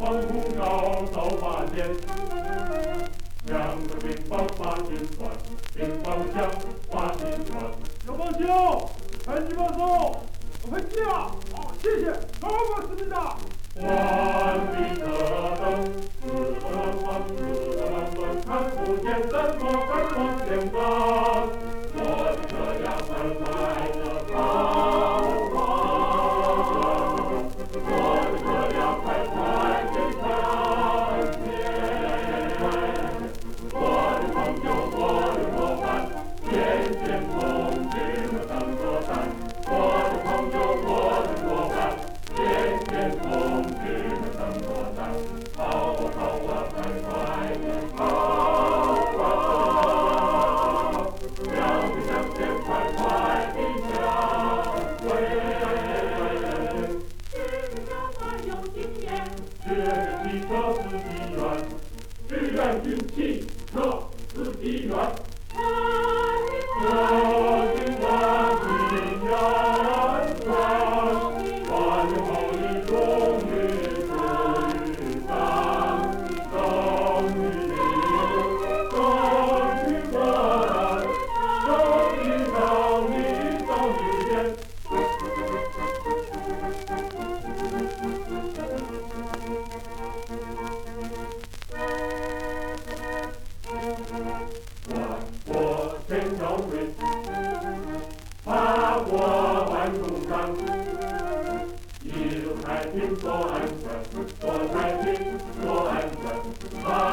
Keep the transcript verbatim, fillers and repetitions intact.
防护罩早发现，两个乒乓发金团，乒乓响发金团。 有帮修，赶紧帮手，快接啊！好，谢谢，高过司令长。 万里车灯，四个轮轮，四个轮轮，看不见，怎么敢往前赶？我的车呀，快快地跑啊！我的车呀，快快地向前！我的朋友，我的伙伴，天天同志当作战。我的朋友，我的伙伴，天天同志当作战。跑啊跑啊，快快地跑啊！向前向前，快快地向前。 只要他有经验， 学个汽车司机员，志愿军汽车司机员。 太车经万里远传，万里里终日终日干，终日里，终日干，终日到你终日见。万国千条瑞，八国万众山，一路太平多安全，多太平多安全。